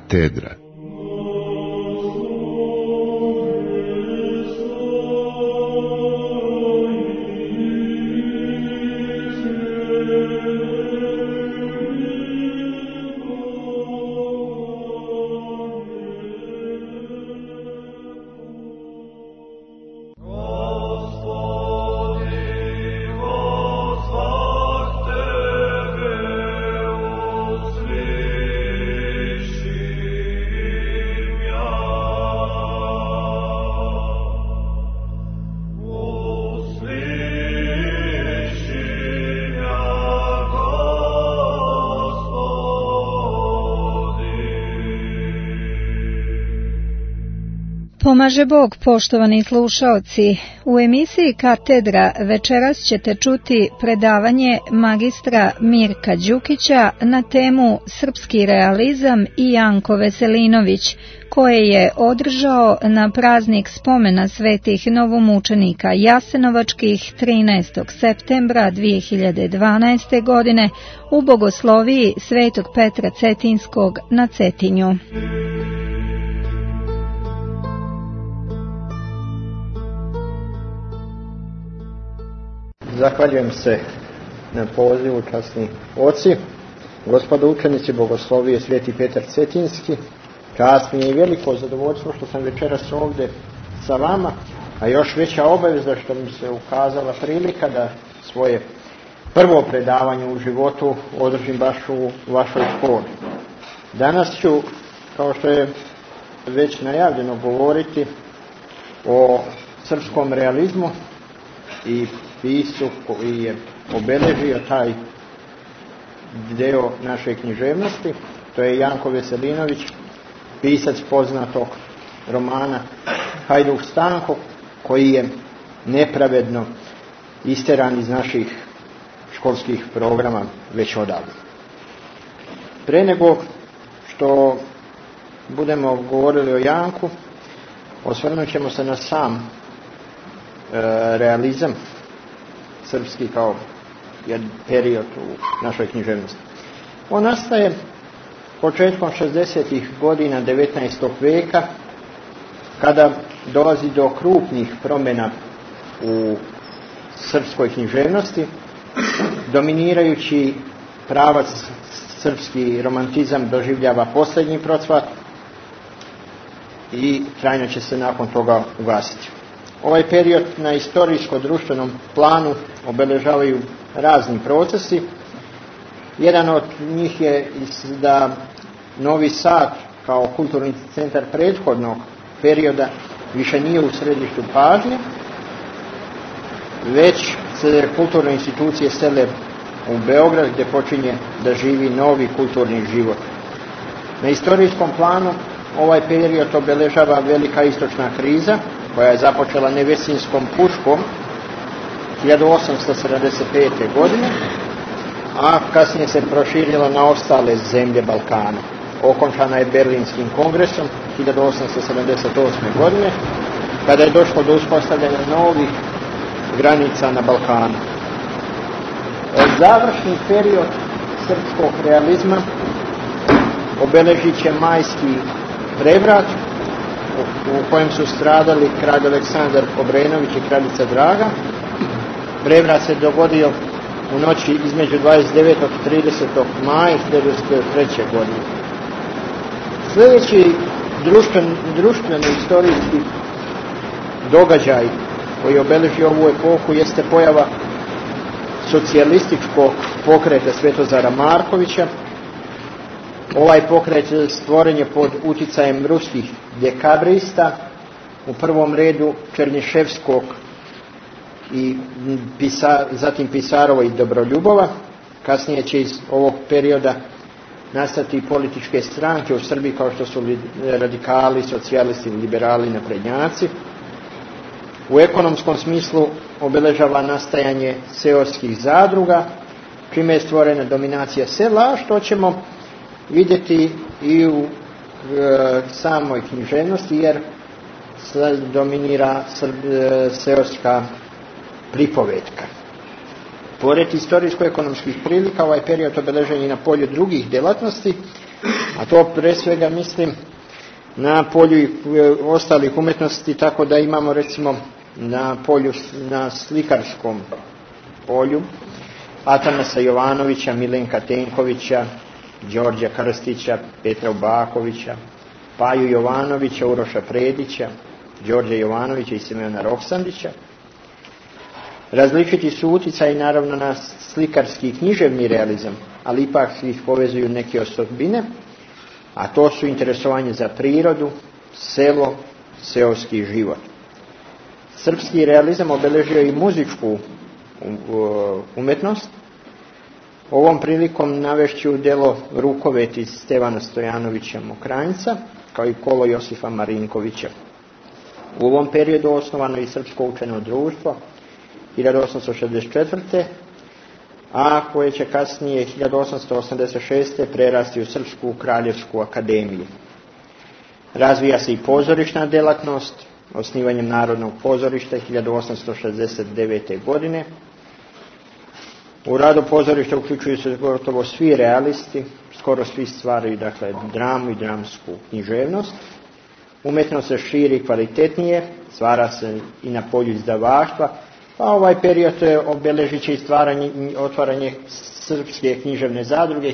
Katedra. Pomaže Bog, poštovani slušaoci. U emisiji Katedra večeras ćete čuti predavanje magistra Mirka Đukića na temu Srpski realizam i Janko Veselinović, koje je održao na praznik spomena svetih novomučenika Jasenovačkih 13. septembra 2012. godine u bogosloviji Svetog Petra Cetinskog na Cetinju. Zahvaljujem se na pozivu, časni oci, gospodo učenici bogoslovije Sveti Petar Cetinski. Čast mi je i veliko zadovoljstvo što sam večeras ovdje sa vama, a još veća obaveza što mi se ukazala prilika da svoje prvo predavanje u životu održim baš u vašoj školi. Danas ću, kao što je već najavljeno, govoriti o srpskom realizmu i pisu koji je obeležio taj deo naše književnosti. To je Janko Veselinović, pisac poznatog romana Hajduk Stanko, koji je nepravedno isteran iz naših školskih programa već odavno. Pre nego što budemo govorili o Janku, osvrnut ćemo se na sam realizam srpski kao jedan period u našoj književnosti. On nastaje početkom 60. godina 19. veka, kada dolazi do krupnih promjena u srpskoj književnosti, dominirajući pravac srpski romantizam doživljava posljednji procvat i trajno će se nakon toga ugasiti. Ovaj period na istorijsko-društvenom planu obeležavaju razni procesi. Jedan od njih je da Novi Sad kao kulturni centar prethodnog perioda više nije u središtu pažnje, već se kulturne institucije sele u Beograd, gdje počinje da živi novi kulturni život. Na istorijskom planu ovaj period obeležava velika istočna kriza, koja je započela Nevesinskom puškom 1875. godine, a kasnije se proširila na ostale zemlje Balkana. Okončana je Berlinskim kongresom 1878. godine, kada je došlo do uspostavljanja novih granica na Balkanu. Završni period srpskog realizma obeležit će Majski prevrat, u kojem su stradali kralj Aleksandar Obrenović i kraljica Draga. Prevrat se dogodio u noći između 29. i 30. maja 1903. godine. Sljedeći društveno-istorijski događaj koji obeleži ovu epohu jeste pojava socijalističkog pokreta Svetozara Markovića. Ovaj pokret stvoren je pod utjecajem ruskih dekabrista, u prvom redu Černiševskog i zatim Pisarova i Dobroljubova. Kasnije će iz ovog perioda nastati političke stranke u Srbiji kao što su radikali, socijalisti, liberali, naprednjaci. U ekonomskom smislu obeležava nastajanje seoskih zadruga, čime je stvorena dominacija sela, što ćemo vidjeti i u samoj književnosti, jer dominira seoska pripovetka. Pored istorijsko-ekonomskih prilika, ovaj period obeležen je na polju drugih djelatnosti, A to pre svega mislim na polju ostalih umjetnosti, tako da imamo recimo na slikarskom polju Atanasa Jovanovića, Milenka Tenkovića, Đorđa Krstića, Petra Bakovića, Paju Jovanovića, Uroša Predića, Đorđa Jovanovića i Semena Roksandića. Različiti su utjecaji naravno na slikarski i književni realizam, ali ipak ih povezuju neke osobine, a to su interesovanje za prirodu, selo, seoski život. Srpski realizam obeležio i muzičku umjetnost. Ovom prilikom navešću djelo Rukovet iz Stevana Stojanovića Mokranjca, kao i Kolo Josifa Marinkovića. U ovom periodu osnovano je i Srpsko učeno društvo 1864. a koje će kasnije 1886. prerasti u Srpsku kraljevsku akademiju. Razvija se i pozorišna djelatnost osnivanjem Narodnog pozorišta 1869. godine. U radu pozorišta uključuju se gotovo svi realisti, skoro svi stvaraju dakle dramu i dramsku književnost. Umjetnost se širi kvalitetnije, stvara se i na polju izdavaštva, pa ovaj period obeležit će i otvaranje Srpske književne zadruge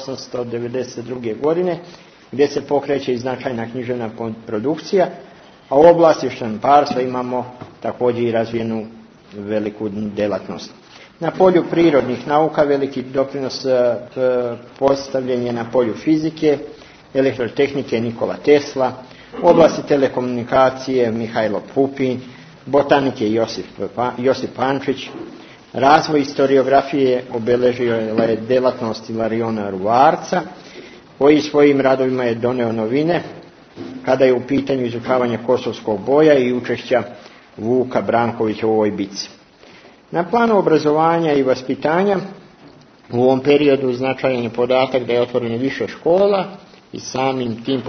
1892. godine, gdje se pokreće i značajna književna produkcija, a u oblasti štamparstva imamo također i razvijenu veliku djelatnost. Na polju prirodnih nauka veliki doprinos postavljen je na polju fizike, elektrotehnike Nikola Tesla, u oblasti telekomunikacije Mihajlo Pupin, botanike Josip Pančić. Razvoj historiografije obeležio je djelatnost Ilariona Ruvarca, koji svojim radovima je doneo novine kada je u pitanju izučavanje kosovskog boja i učešća Vuka Brankovića u ovoj bitci. Na planu obrazovanja i vaspitanja u ovom periodu značajan je podatak da je otvoreno više škola i samim tim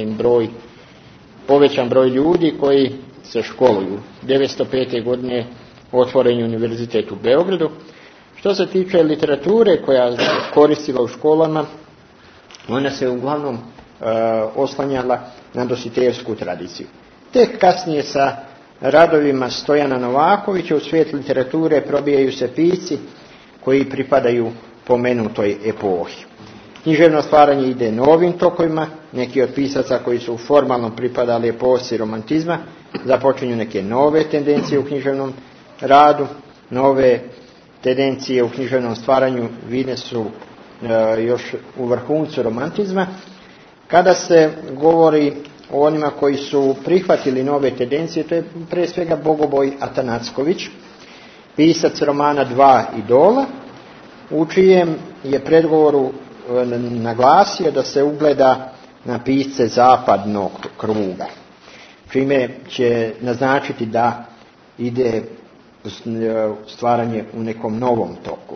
povećan broj ljudi koji se školuju. 1905. godine otvoren je univerzitet u Beogradu. Što se tiče literature koja se koristila u školama, ona se uglavnom oslanjala na dositejevsku tradiciju. Tek kasnije sa radovima Stojana Novakovića u svijet literature probijaju se pisci koji pripadaju pomenutoj epohi. Književno stvaranje ide novim tokovima, neki od pisaca koji su formalno pripadali epohi romantizma započinju neke nove tendencije u književnom radu, nove tendencije u književnom stvaranju vide su još u vrhuncu romantizma. Kada se govori o onima koji su prihvatili nove tendencije, to je pre svega Bogoboj Atanacković, pisac romana Dva idola, u čijem je predgovoru naglasio da se ugleda na pisce zapadnog kruga, čime će naznačiti da ide stvaranje u nekom novom toku.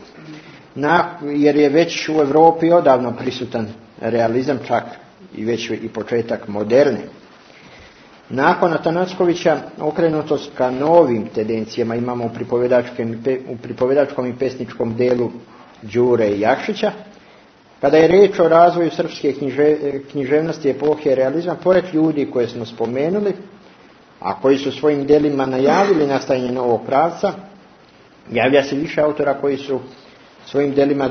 Jer je već u Europi odavno prisutan realizam, čak i već i početak moderne. Nakon Atanackovića okrenutost ka novim tendencijama imamo u pripovedačkom i pesničkom delu Đure i Jakšića. Kada je riječ o razvoju srpske književnosti epohe realizma, pored ljudi koje smo spomenuli, a koji su svojim djelima najavili nastajanje novog pravca, javlja se više autora koji su svojim djelima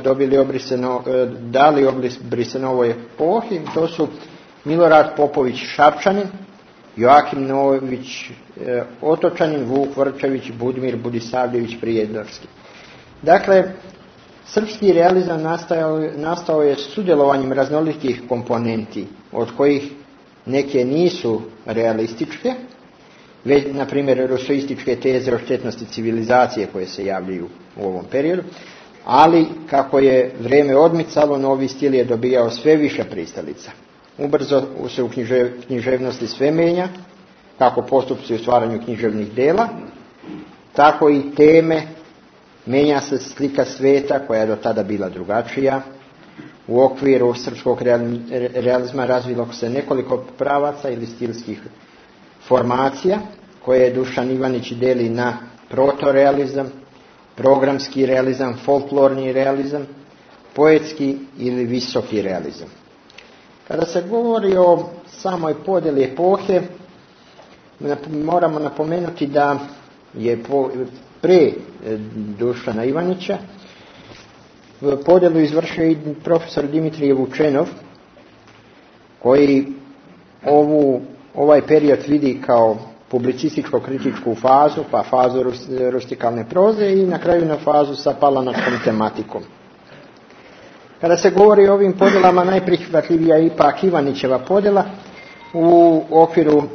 dali obrise novoj epohi. To su Milorad Popović Šapčanin, Joakim Nović Otočanin, Vuk Vrčević, Budimir Budisavljević Prijedorski. Dakle, srpski realizam nastao je sudjelovanjem raznolikih komponenti, od kojih neke nisu realističke, već, na primjer, rusoističke teze o štetnosti civilizacije koje se javljaju u ovom periodu, ali kako je vrijeme odmicalo, novi stil je dobijao sve više pristalica. Ubrzo se u književnosti sve menja, kako postupci u stvaranju književnih dela, tako i teme, menja se slika svijeta koja je do tada bila drugačija. U okviru srpskog realizma razvilo se nekoliko pravaca ili stilskih formacija koje je Dušan Ivanić deli na protorealizam, programski realizam, folklorni realizam, poetski ili visoki realizam. Kada se govori o samoj podjeli epohe, moramo napomenuti da je pre Dušana Ivanića podjelu izvršio i profesor Dimitrije Vučenov, koji ovaj period vidi kao publicističko-kritičku fazu, pa fazu rustikalne proze i na kraju na fazu sa palanačkom tematikom. Kada se govori o ovim podjelama, najprihvatljivija je ipak Ivanićeva podjela. U okviru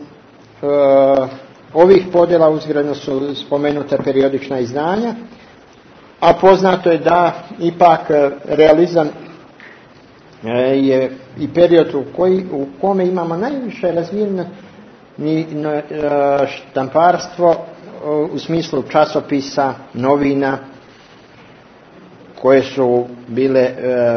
ovih podjela uzgredno su spomenuta periodična izdanja, a poznato je da ipak realizam je i period u kome imamo najviše razvijeno štamparstvo u smislu časopisa, novina, koje su bile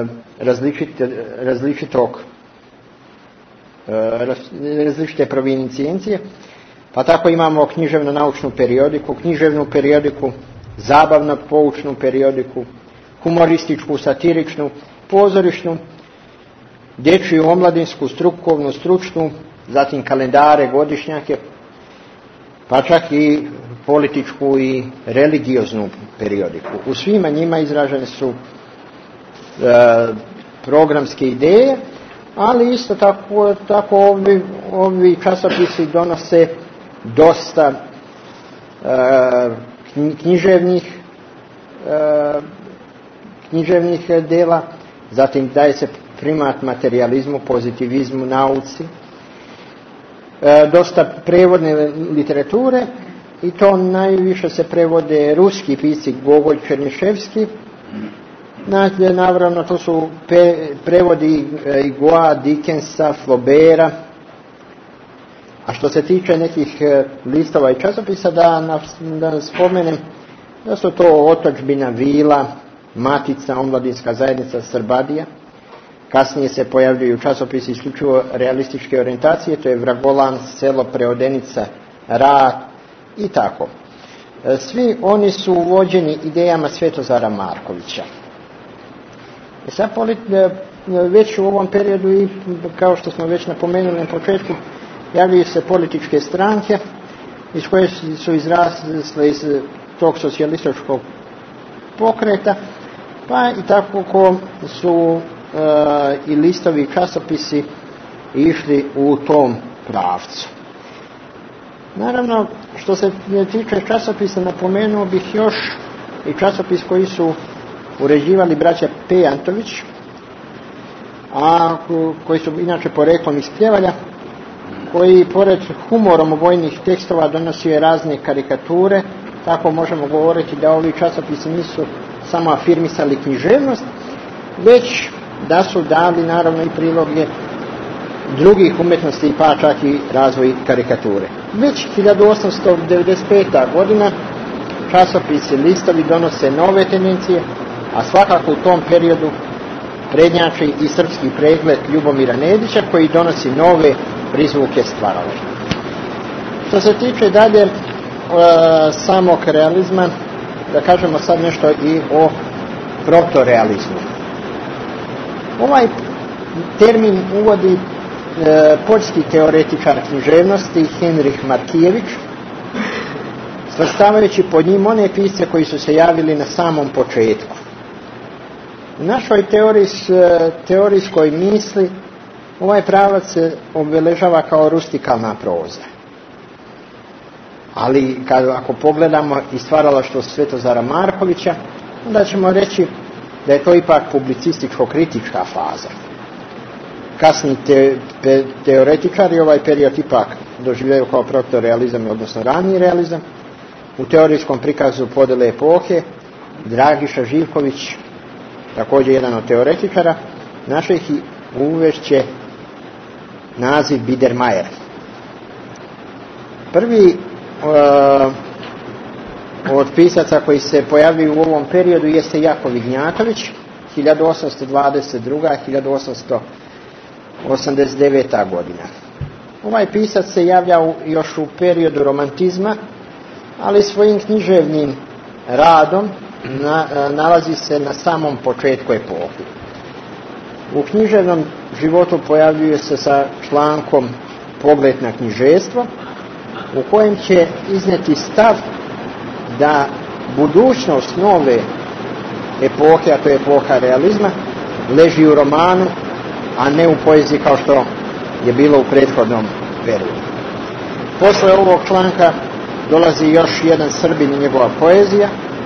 različite provinijencije, pa tako imamo književno-naučnu periodiku, zabavno-poučnu periodiku, humorističku, satiričnu, pozorišnu, dječju, omladinsku, strukovnu, stručnu, zatim kalendare, godišnjake, pa čak i političku i religioznu periodiku. U svima njima izražene su programske ideje, ali isto tako ovi časopisi donose dosta književnih dela, zatim daje se primat materijalizmu, pozitivizmu, nauci, dosta prevodne literature, i to najviše se prevode ruski pisci Gogolj, Černiševski. Naravno, to su prevodi Hugoa, Dickensa, Flaubera. A što se tiče nekih listova i časopisa, da spomenem da su to Otočbina, Vila, Matica, Omladinska zajednica, Srbadija. Kasnije se pojavljuju časopisi isključivo realističke orijentacije, to je Vragolan, Selo, Preodenica, Rad i tako. Svi oni su vođeni idejama Svetozara Markovića. Već u ovom periodu, i kao što smo već napomenuli na početku, javljaju se političke stranke iz koje su izrasle iz tog socijalističkog pokreta, pa i tako su i listovi i časopisi išli u tom pravcu. Naravno, što se tiče časopisa, napomenuo bih još i časopis koji su uređivali braća Pejantović, a koji su inače poreklom iz Pljevalja, koji pored humorom vojnih tekstova donosio razne karikature. Tako možemo govoriti da ovi časopisi nisu samo afirmisali književnost, već da su dali naravno i priloge drugih umjetnosti, pa čak i razvoj karikature. Već 1895. godina časopisi, listovi donose nove tendencije, a svakako u tom periodu prednjači i srpski pregled Ljubomira Nedića, koji donosi nove prizvuke stvaralaštva. Što se tiče dalje samog realizma, da kažemo sad nešto i o protorealizmu. Ovaj termin uvodi poljski teoretičar književnosti Henrich Markijević, svrstavajući pod njim one pisce koji su se javili na samom početku. U našoj teorijskoj misli ovaj pravac se obeležava kao rustikalna proza. Ali ako pogledamo i stvaralaštvo Svetozara Markovića, onda ćemo reći da je to ipak publicističko-kritička faza. Kasni teoretičari ovaj period ipak doživljaju kao protorealizam, odnosno raniji realizam. U teorijskom prikazu podjele epohe Dragiša Živković, također jedan od teoretičara naših, uvešće naziv Biedermeier. Prvi od pisaca koji se pojavljuju u ovom periodu jeste Jakov Ignjatović, 1822. 1889. godina. Ovaj pisac se javlja još u periodu romantizma, ali svojim književnim radom nalazi se na samom početku epohe. U književnom životu pojavljuje se sa člankom Pogled na književstvo, u kojem će iznijeti stav da budućnost nove epohe, a to je epoha realizma, leži u romanu, a ne u poeziji kao što je bilo u prethodnom periodu. Posle ovog članka dolazi još jedan Srbin i njegova poezija,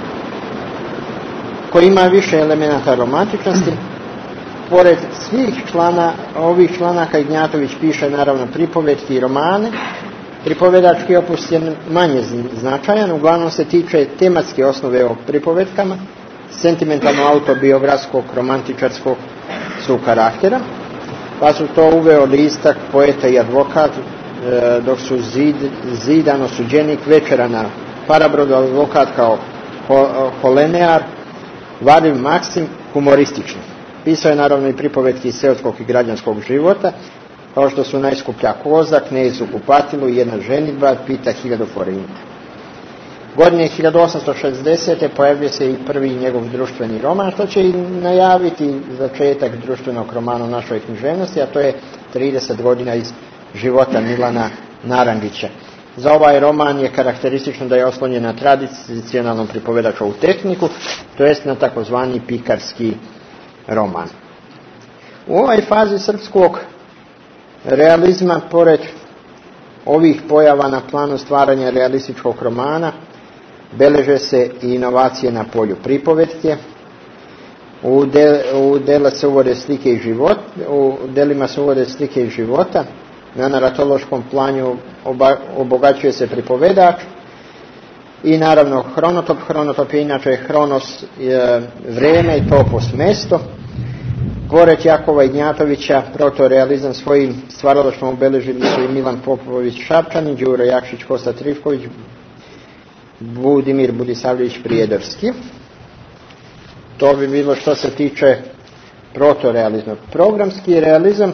koji ima više elemenata romantičnosti. Pored svih ovih članaka Ignjatović piše naravno pripovetke i romane. Pripovedački opus je manje značajan, uglavnom se tiče tematske osnove o pripovetkama, sentimentalno-autobiografskog, romantičarskog su karaktera, pa su to uveo Listak, Poeta i advokat, dok su Zidan, osuđenik, Večera na parabrodu, advokat kao Holenear, Varljiv Maksim, humoristični. Pisao je naravno i pripovetke iz seoskog i građanskog života, kao što su Najskuplja koza, Knez u kupatilu, Jedna ženidba, Pita 1000 forinta. Godine 1860. pojavio se i prvi njegov društveni roman, što će i najaviti začetak društvenog romana u našoj književnosti, a to je 30 godina iz života Milana Narandžića. Za ovaj roman je karakteristično da je oslonjen na tradicionalnom pripovedačovu tehniku, to jest na takozvani pikarski roman. U ovoj fazi srpskog realizma, pored ovih pojava na planu stvaranja realističkog romana, beleže se i inovacije na polju pripovetke. U delima se uvode slike iz života. Na naratološkom planu obogaćuje se pripovedač i naravno hronotop. Hronotop je inače hronos vreme i topos mesto. Pored Jakova Ignjatovića protorealizam svojim stvaralaštvom obeležili su i Milan Popović Šapčanin, Đuro Jakšić, Kosta Trifković, Budimir Budisavljević Prijedorski. To bi bilo što se tiče protorealizma. Programski realizam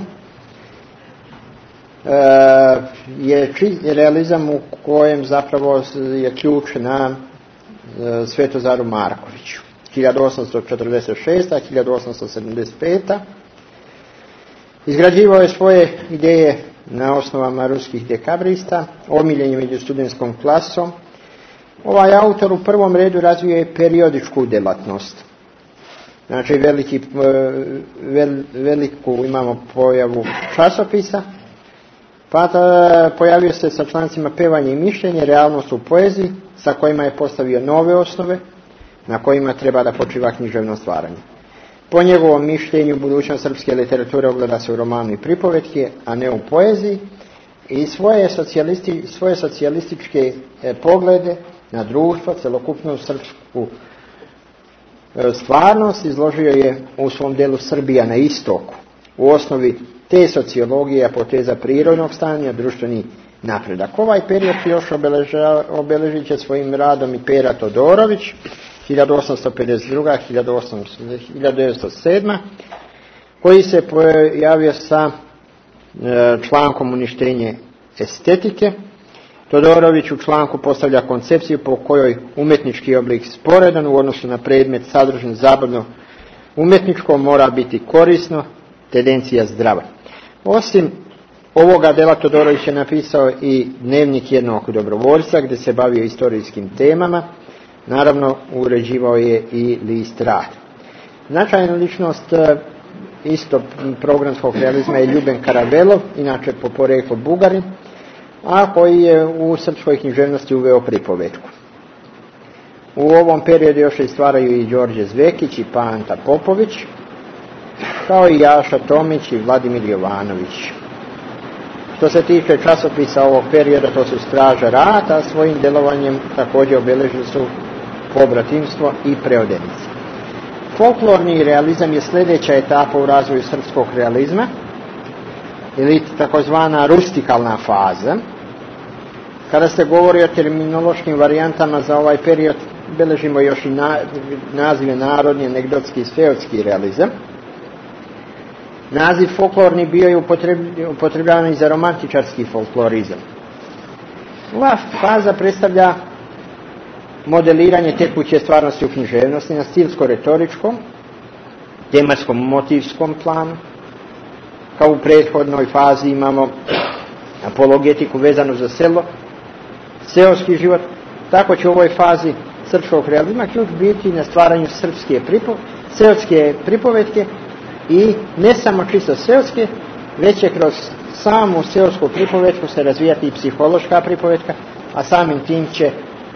je realizam u kojem zapravo je ključ na Svetozaru Markoviću. 1846. 1875. Izgrađivao je svoje ideje na osnovama ruskih dekabrista, omiljen je među studentskom klasom. Ovaj autor u prvom redu razvio je periodičku djelatnost. Znači veliku imamo pojavu časopisa, pa pojavio se sa člancima Pevanje i mišljenje, Realnost u poeziji, sa kojima je postavio nove osnove, na kojima treba da počiva književno stvaranje. Po njegovom mišljenju budućnost srpske literature ogleda se u romanu i pripovetke, a ne u poeziji, i svoje socijalističke poglede na društvo, celokupnu srpsku stvarnost izložio je u svom delu Srbija na istoku. U osnovi te sociologije, apoteza prirodnog stanja, društveni napredak. Ovaj period još obeležit će svojim radom i Pera Todorović, 1852. 1907. koji se pojavio sa člankom Uništenje estetike. Todorović u članku postavlja koncepciju po kojoj umetnički oblik sporedan u odnosu na predmet sadržan zabavno umetničko mora biti korisno, tendencija zdrava. Osim ovoga dela Todorović je napisao i Dnevnik jednog dobrovoljca gdje se bavio istorijskim temama. Naravno, uređivao je i list Rad. Značajna ličnost isto programskog realizma je Ljuben Karavelov, inače po poreklu Bugarin, a koji je u srpskoj književnosti uveo pripovetku. U ovom periodu još i stvaraju i Đorđe Zvekić i Panta Popović, kao i Jaša Tomić i Vladimir Jovanović. Što se tiče časopisa ovog perioda, to su Straža rata, a svojim djelovanjem također obeležili su Pobratimstvo i Preodenice. Folklorni realizam je sljedeća etapa u razvoju srpskog realizma, ili takozvana rustikalna faza. Kada se govori o terminološkim varijantama za ovaj period, beležimo još i nazive narodni, anegdotski i feodski realizam. Naziv folklorni bio je upotrebljavan i za romantičarski folklorizam. Ova faza predstavlja modeliranje tekuće stvarnosti u književnosti na stilsko-retoričkom tematskom motivskom planu. Kao u prethodnoj fazi imamo apologetiku vezanu za selo, seoski život. Tako će u ovoj fazi srpskog realizma ključ biti na stvaranju seoske pripovetke i ne samo čisto seoske, već će kroz samu seosku pripovetku se razvijati i psihološka pripovetka, a samim tim će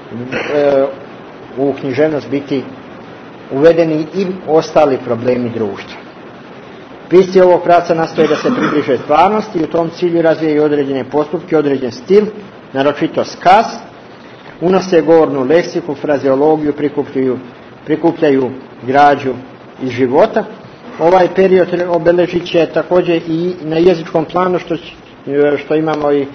u književnost biti uvedeni i ostali problemi društva. Pisci ovog pravca nastoje da se približe stvarnosti i u tom cilju razvijaju određene postupke, određen stil, naročito skaz, unose govornu leksiku, frazeologiju, prikupljaju građu iz života. Ovaj period obeležit će također i na jezičkom planu što imamo i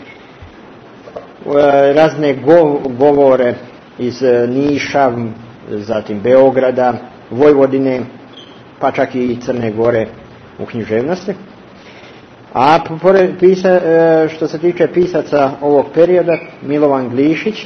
razne govore iz Niša, zatim Beograda, Vojvodine, pa čak i Crne Gore u književnosti. A što se tiče pisaca ovog perioda, Milovan Glišić,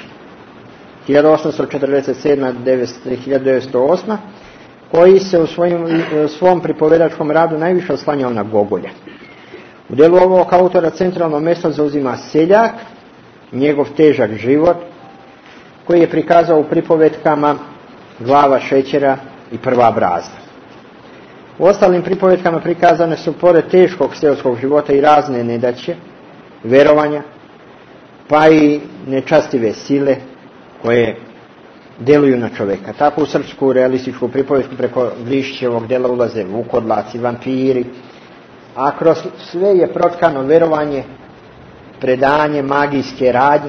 1847-1908, koji se u svom pripovedačkom radu najviše oslanjao na Gogolja. U delu ovog autora centralno mjesto zauzima seljak, njegov težak život, koji je prikazao u pripovetkama Glava šećera i Prva brazda. U ostalim pripovetkama prikazane su pored teškog seoskog života i razne nedaće, verovanja, pa i nečastive sile koje djeluju na čovjeka. Tako u srpsku realističku pripovetku preko Glišićevog djela ulaze vukodlaci, vampiri, a kroz sve je protkano verovanje, predanje, magijske radnje.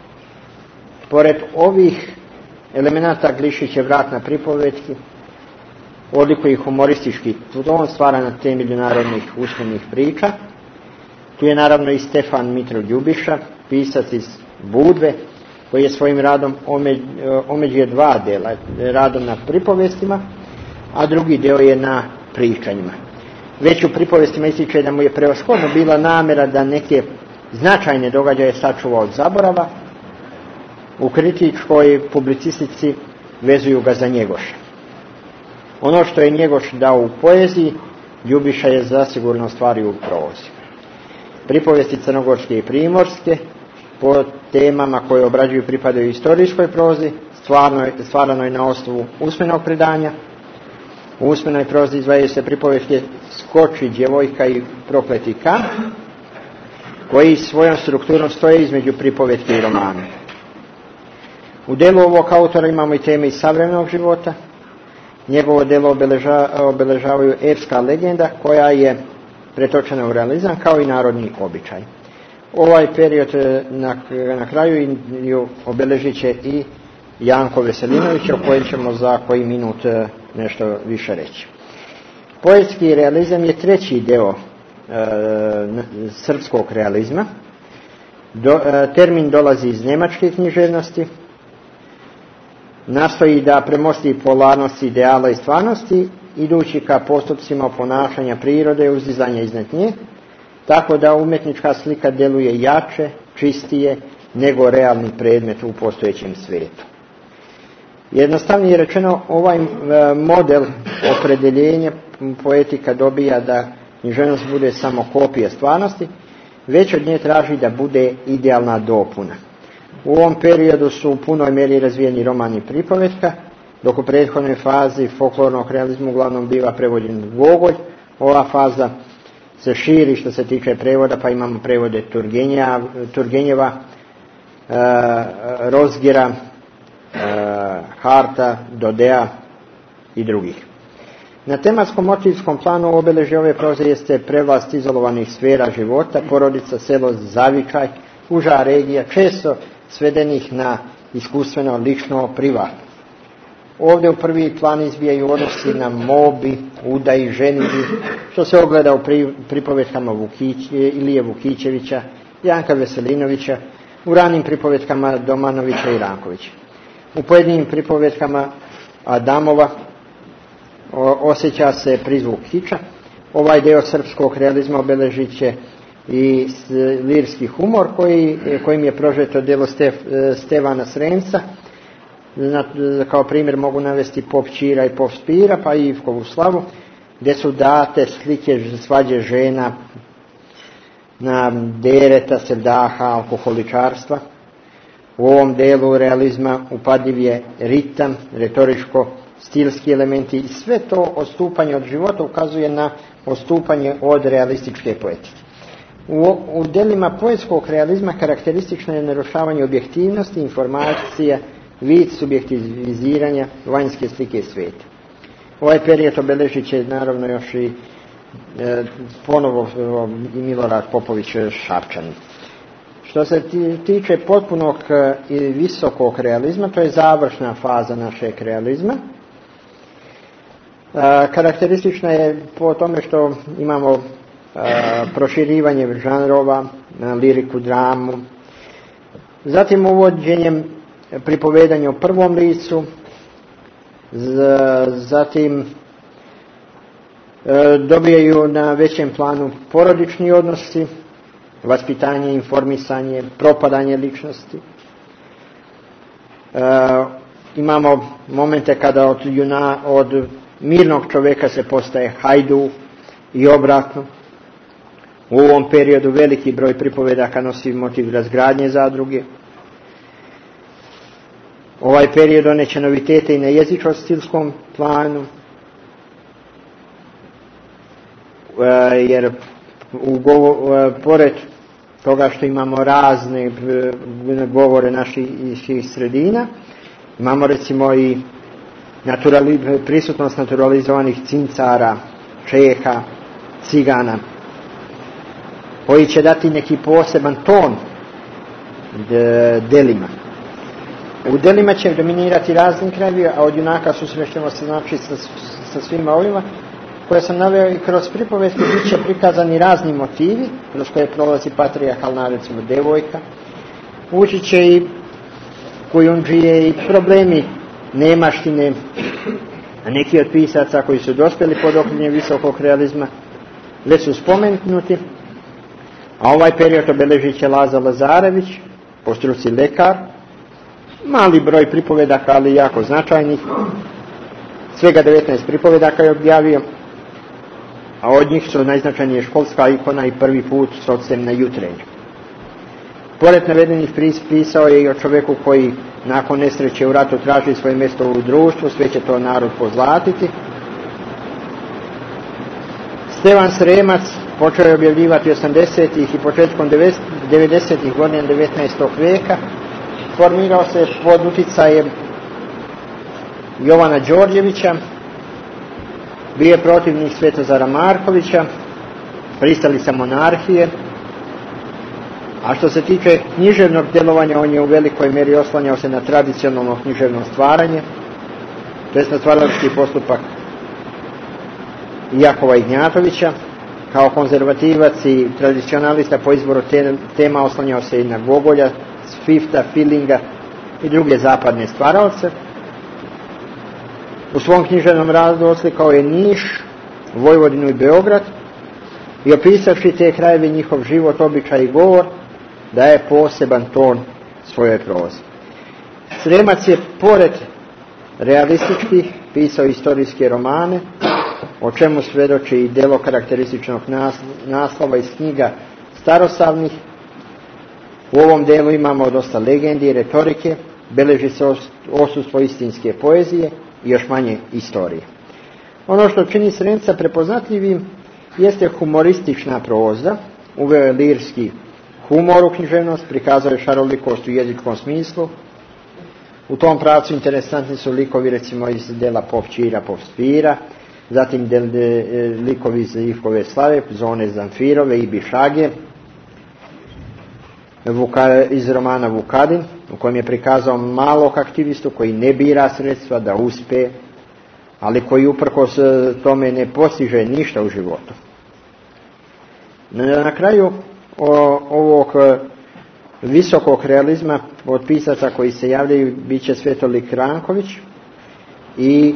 Pored ovih elemenata Glišićev rad na pripovetki odlikuje i humoristički ton, stvara na temelju narodnih usmenih priča. Tu je naravno i Stefan Mitrov Ljubiša, pisac iz Budve, koji je svojim radom omeđio dva dela, radom na pripovestima, a drugi dio je na pričanjima. Već u pripovestima ističe da mu je prevashodno bila namjera da neke značajne događaje sačuva od zaborava. U kritičkoj publicistici vezuju ga za Njegoša. Ono što je Njegoš dao u poeziji, Ljubiša je zasigurno ostvario u prozi. Pripovesti crnogorske i primorske po temama koje obrađuju pripadaju istorijskoj prozi, stvaranoj na osnovu usmenog predanja. U usmenoj prozi izdvajaju se pripovesti Skoči, Djevojka i Prokleti kamp, koji svojom strukturom stoje između pripovetke i romana. U delu ovog autora imamo i teme iz savremenog života. Njegovo delo obeležavaju epska legenda koja je pretočena u realizam kao i narodni običaj. Ovaj period na kraju obeležit će i Janko Veselinović, o kojem ćemo za koji minut nešto više reći. Poetski realizam je treći deo srpskog realizma. Termin dolazi iz njemačke književnosti. Nastoji da premosti polarnost ideala i stvarnosti, idući ka postupcima ponašanja prirode, uzdizanja iznad nje, tako da umjetnička slika djeluje jače, čistije nego realni predmet u postojećem svijetu. Jednostavnije rečeno, ovaj model opredjeljenja poetika dobija da književnost bude samo kopija stvarnosti, već od nje traži da bude idealna dopuna. U ovom periodu su u punoj mjeri razvijeni roman i pripovetka, dok u prethodnoj fazi folklornog realizma uglavnom biva prevođen Gogolj. Ova faza se širi što se tiče prevoda, pa imamo prevode Turgenjeva, Rozgira, Harta, Dodea i drugih. Na tematskom motivskom planu obilježje ove proze jeste prevlast izolovanih sfera života, porodica, selo, zavičaj, uža regija, često svedenih na iskustveno, lično, privatno. Ovdje u prvi plan izbijaju odnosi na mobi, udaji, ženidbi, što se ogleda u pripovetkama Ilije Vukićevića, Janka Veselinovića, u ranim pripovetkama Domanovića i Rankovića. U pojedinim pripovetkama Adamova osjeća se prizvuk kiča. Ovaj deo srpskog realizma obeležit će i lirski humor kojim je prožeto djelo Stevana Sremca. Kao primjer mogu navesti Pop Čira i Pop Spira, pa i Ivkovu slavu. gdje su date slike svađe žena, na dereta, sevdaha, alkoholičarstva. U ovom delu realizma upadljiv je ritam, retoričko, stilski elementi i sve to odstupanje od života ukazuje na odstupanje od realističke poetike. U delima poetskog realizma karakteristično je narušavanje objektivnosti, informacija, vid subjektiviziranja vanjske slike svijeta. Ovaj period obeležit će naravno još i ponovo i Milorad Popović Šapčanin. Što se tiče potpunog i visokog realizma, to je završna faza našeg realizma. Karakteristična je po tome što imamo proširivanje žanrova, liriku, dramu, zatim uvođenjem pripovedanja u prvom licu, zatim dobijaju na većem planu porodični odnosi, vaspitanje, informisanje, propadanje ličnosti. Imamo momente kada od mirnog čovjeka se postaje hajdu i obratno. U ovom periodu veliki broj pripovedaka nosi motiv razgradnje zadruge. Ovaj period doneće novitete i na jezično-stilskom planu, jer pored toga što imamo razne govore naših sredina, imamo recimo i prisutnost naturalizovanih cincara, Čeha, Cigana, koji će dati neki poseban ton delima. U delima će dominirati razni krajevi, a od junaka susrećemo se znači sa svima ovima koje sam naveo i kroz pripovetku bit će prikazani razni motivi kroz koje prolazi patrijarhalna recimo devojka. Ući će i kujundžije i problemi nemaštine, a neki od pisaca koji su dospjeli pod okriljem visokog realizma već su spomenuti, a ovaj period obeležit će Laza Lazarević, po struci lekar, mali broj pripovedaka, ali jako značajnih, svega 19 pripovedaka je objavio, a od njih su najznačajnije Školska ikona i Prvi put s ocem na jutrenju. Pored navedenih pisao je i o čovjeku koji nakon nesreće u ratu traži svoje mjesto u društvu, sve će to narod pozlatiti. Stevan Sremac počeo je objavljivati 80-ih i početkom 90-ih godina 19. vijeka. Formirao se pod utjecajem Jovana Đorđevića, bio je protivnik Svetozara Markovića, pristalica monarhije, a što se tiče književnog djelovanja, on je u velikoj mjeri oslanjao se na tradicionalno književno stvaranje, to jest na stvaralački postupak Jakova Ignjatovića. Kao konzervativac i tradicionalista po izboru tema oslanjao se i na Gogolja, Swifta, Fillinga i druge zapadne stvaraoce. U svom književnom radu oslikao je Niš, Vojvodinu i Beograd i opisavši te krajeve, njihov život, običaj i govor, daje poseban ton svojoj prozi. Sremac je pored realističkih pisao istorijske romane, o čemu svjedoči i delo karakterističnog naslova iz knjiga starosavnih. U ovom delu imamo dosta legendi i retorike, beleži se odsustvo istinske poezije i još manje istorije. Ono što čini Sremca prepoznatljivim jeste humoristična proza, uveo je lirski humor u književnost, prikazao je šarolikost u jezičkom smislu. U tom pravcu interesantni su likovi recimo iz dela Pop Ćira, Pop Spira, zatim likovi iz Ivkove slave, Zone Zamfirove i Bišage, iz romana Vukadin, u kojem je prikazao malog aktivistu koji ne bira sredstva da uspe, ali koji uprkos tome ne postiže ništa u životu. Na kraju ovog visokog realizma od pisaca koji se javljaju bit će Svetolik Ranković i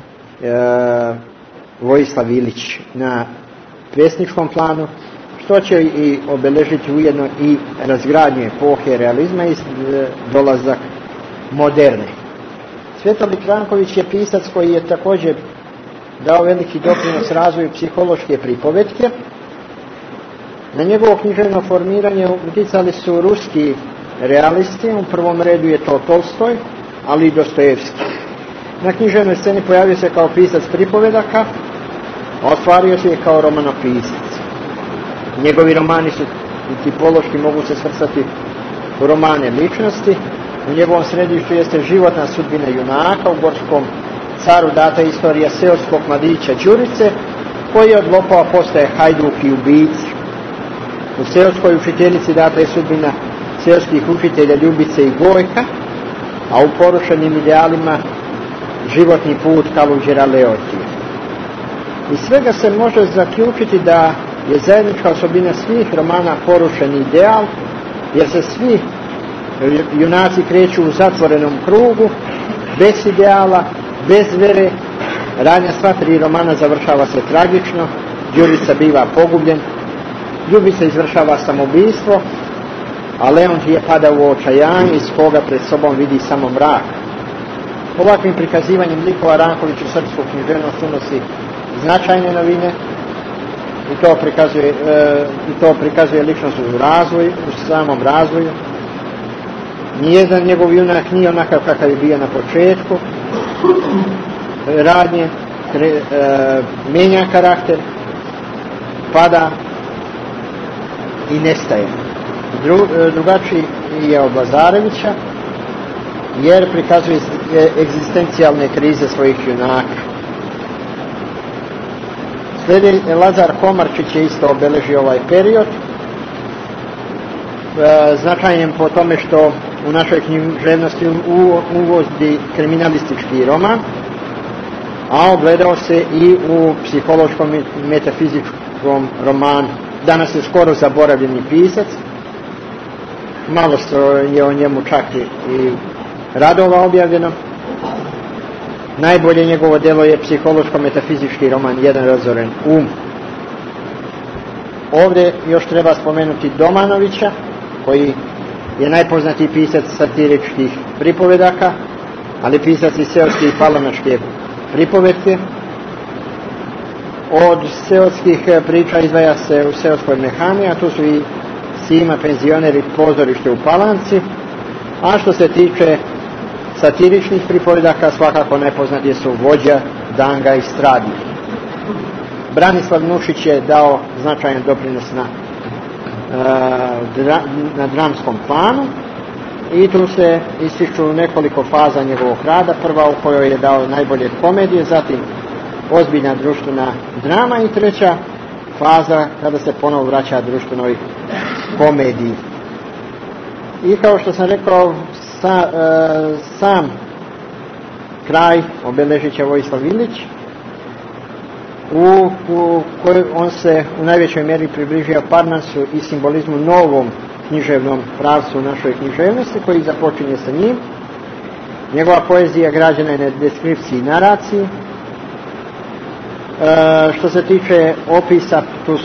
Vojislav Ilić na pjesničkom planu, što će i obeležiti ujedno i razgradnju epohe realizma i dolazak moderne. Svetolik Ranković je pisac koji je također dao veliki doprinos razvoju psihološke pripovetke. Na njegovo književno formiranje utjecali su ruski realisti, u prvom redu je to Tolstoj, ali i Dostojevski. Na književnoj sceni pojavio se kao pisac pripovedaka, a ostvario se kao romanopisac. Njegovi romani su tipološki, mogu se svrstati u romane ličnosti. U njegovom središtu jeste životna sudbina junaka. U Gorskom caru data je istorija seoskog mladića Đurice, koji od lopova postaje hajduk i ubica. U seoskoj učiteljici data je sudbina seoskih učitelja Ljubice i Gojka, a u porušenim idealima životni put Kaluđera Leotije. Iz svega se može zaključiti da je zajednička osobina svih romana porušeni ideal, jer se svi junaci kreću u zatvorenom krugu, bez ideala, bez vere. Radnja sva tri romana završava se tragično, Đurica biva pogubljen, Ljubica izvršava samoubistvo, a Leontije pada u očajanje iz koga pred sobom vidi samo mrak. Ovakvim prikazivanjem likova Ranković u srpsku književnost unosi značajne novine i to prikazuje ličnost u samom razvoju. Nijedan njegov junak nije onakav kakav je bio na početku radnje, mijenja karakter, pada i nestaje. Drugačiji je od Lazarevića, jer prikazuje egzistencijalne krize svojih junaka. Slijedi Lazar Komarčić je isto obeležio ovaj period, značajan po tome što u našoj književnosti uvodi kriminalistički roman, a ogledao se i u psihološkom i metafizičkom romanu. Danas je skoro zaboravljeni pisac, malo je o njemu čak i radova objavljeno. Najbolje njegovo djelo je psihološko-metafizički roman Jedan razoren um. Ovdje još treba spomenuti Domanovića, koji je najpoznatiji pisac satiričkih pripovedaka, ali pisac i seoske i palonačke pripovetke. Od seoskih priča izdvaja se u Seoskoj mehani, a tu su i Sima, penzioner i pozorište u Palanci. A što se tiče satiričnih pripovedaka, svakako najpoznatije su Vođa, Danga i Stradnik. Branislav Nušić je dao značajan doprinos na dramskom planu i tu se ističu nekoliko faza njegovog rada. Prva u kojoj je dao najbolje komedije, zatim ozbiljna društvena drama i treća faza kada se ponovo vraća društvenoj komediji. I kao što sam rekao, sam kraj obeležit će Vojislav Ilić, u kojoj on se u najvećoj mjeri približio Parnasu i simbolizmu novom književnom pravcu u našoj književnosti, koji započinje sa njim. Njegova poezija građena je na deskripciji i naraciji. Što se tiče opisa,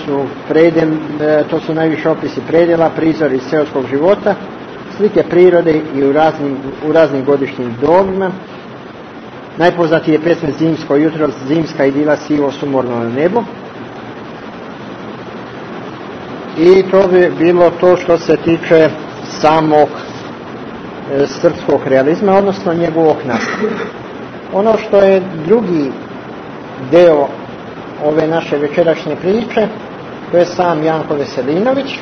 to su najviše opisi predjela, prizori seoskog života, slike prirode i u raznim godišnjim dobima. Najpoznatiji je pesme Zimsko jutro, zimska idila, sivo sumorno na nebu. I to bi bilo to što se tiče samog srpskog realizma, odnosno njegovog nastavka. Ono što je drugi deo ove naše večerašnje priče, to je sam Janko Veselinović.